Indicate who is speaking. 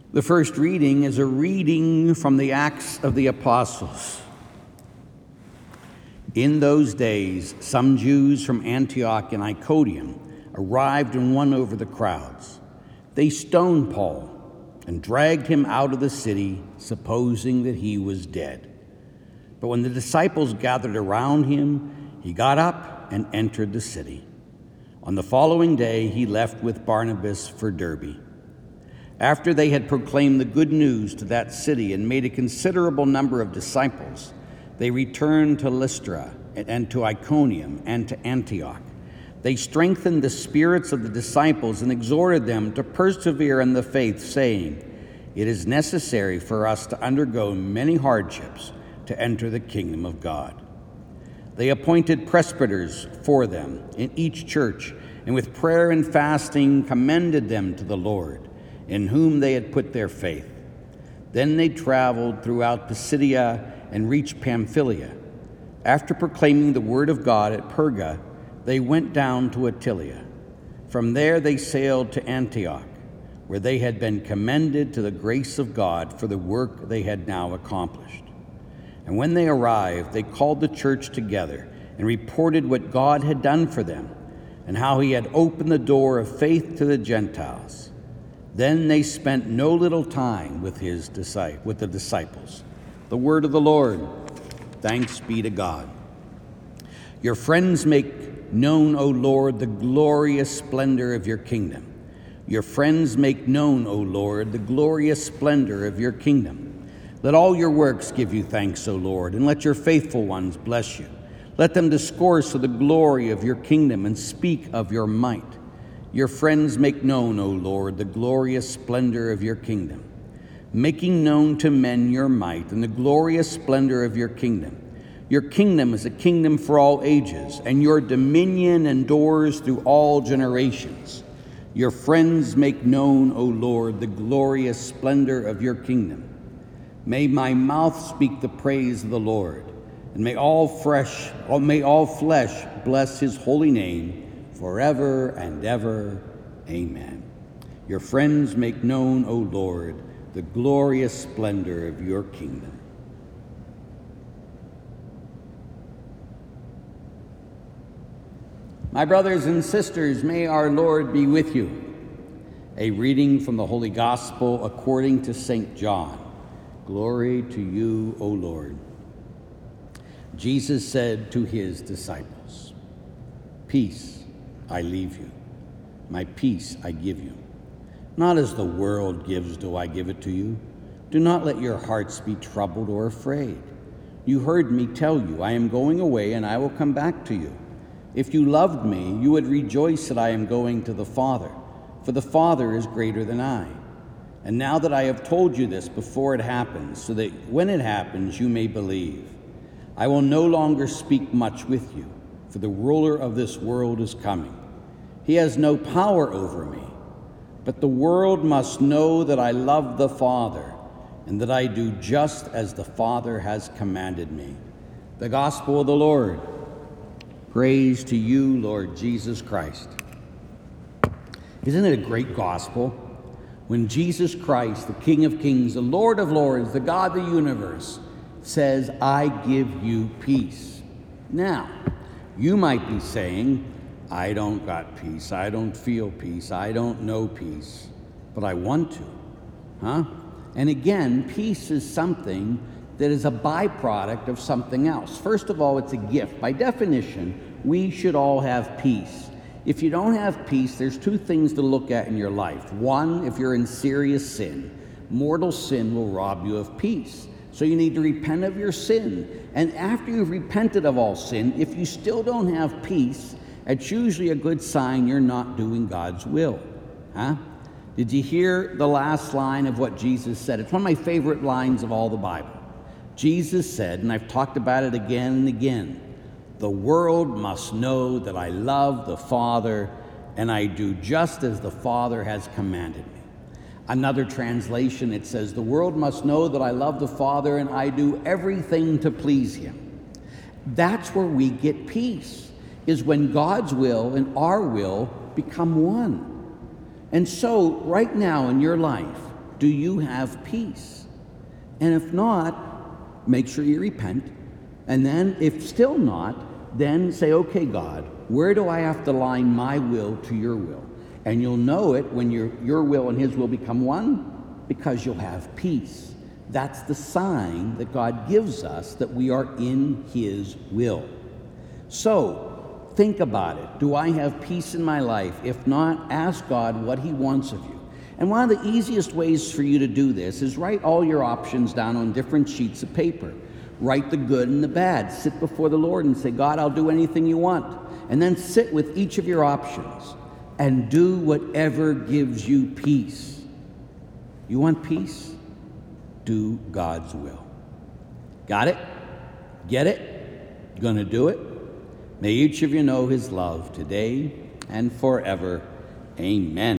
Speaker 1: The first reading is a reading from the Acts of the Apostles. In those days, some Jews from Antioch and Iconium arrived and won over the crowds. They stoned Paul and dragged him out of the city, supposing that he was dead. But when the disciples gathered around him, he got up and entered the city. On the following day, he left with Barnabas for Derbe. After they had proclaimed the good news to that city and made a considerable number of disciples, they returned to Lystra and to Iconium and to Antioch. They strengthened the spirits of the disciples and exhorted them to persevere in the faith, saying, "It is necessary for us to undergo many hardships to enter the kingdom of God." They appointed presbyters for them in each church, and with prayer and fasting commended them to the Lord, in whom they had put their faith. Then they traveled throughout Pisidia and reached Pamphylia. After proclaiming the word of God at Perga, they went down to Attalia. From there they sailed to Antioch, where they had been commended to the grace of God for the work they had now accomplished. And when they arrived, they called the church together and reported what God had done for them and how he had opened the door of faith to the Gentiles. Then they spent no little time with the disciples. The word of the Lord. Thanks be to God. Your friends make known, O Lord, the glorious splendor of your kingdom. Your friends make known, O Lord, the glorious splendor of your kingdom. Let all your works give you thanks, O Lord, and let your faithful ones bless you. Let them discourse of the glory of your kingdom and speak of your might. Your friends make known, O Lord, the glorious splendor of your kingdom, making known to men your might and the glorious splendor of your kingdom. Your kingdom is a kingdom for all ages, and your dominion endures through all generations. Your friends make known, O Lord, the glorious splendor of your kingdom. May my mouth speak the praise of the Lord, and may all flesh bless his holy name forever and ever. Amen. Your friends make known, O Lord, the glorious splendor of your kingdom. My brothers and sisters, may our Lord be with you. A reading from the Holy Gospel according to St. John. Glory to you, O Lord. Jesus said to his disciples, "Peace I leave you, my peace I give you. Not as the world gives do I give it to you. Do not let your hearts be troubled or afraid. You heard me tell you, I am going away and I will come back to you. If you loved me, you would rejoice that I am going to the Father, for the Father is greater than I. And now that I have told you this before it happens, so that when it happens you may believe, I will no longer speak much with you, for the ruler of this world is coming. He has no power over me, but the world must know that I love the Father and that I do just as the Father has commanded me." The Gospel of the Lord. Praise to you, Lord Jesus Christ. Isn't it a great gospel? When Jesus Christ, the King of Kings, the Lord of Lords, the God of the universe, says, "I give you peace." Now, you might be saying, "I don't got peace, I don't feel peace, I don't know peace, but I want to." And again, peace is something that is a byproduct of something else. First of all, it's a gift. By definition, we should all have peace. If you don't have peace, there's two things to look at in your life. One, if you're in serious sin, mortal sin will rob you of peace. So you need to repent of your sin. And after you've repented of all sin, if you still don't have peace, it's usually a good sign you're not doing God's will. Did you hear the last line of what Jesus said? It's one of my favorite lines of all the Bible. Jesus said, and I've talked about it again and again, "The world must know that I love the Father and I do just as the Father has commanded me." Another translation, it says, "The world must know that I love the Father and I do everything to please him." That's where we get peace, is when God's will and our will become one. And so, right now in your life, Do you have peace? And if not, make sure you repent. And then, if still not, then say, okay, God, where do I have to align my will to your will? And you'll know it when your will and his will become one, because you'll have peace. That's the sign that God gives us that we are in his will. So, think about it. Do I have peace in my life? If not, ask God what he wants of you. And one of the easiest ways for you to do this is write all your options down on different sheets of paper. Write the good and the bad. Sit before the Lord and say, God, I'll do anything you want. And then sit with each of your options and do whatever gives you peace. You want peace? Do God's will. Got it? Get it? Gonna do it? May each of you know his love today and forever. Amen.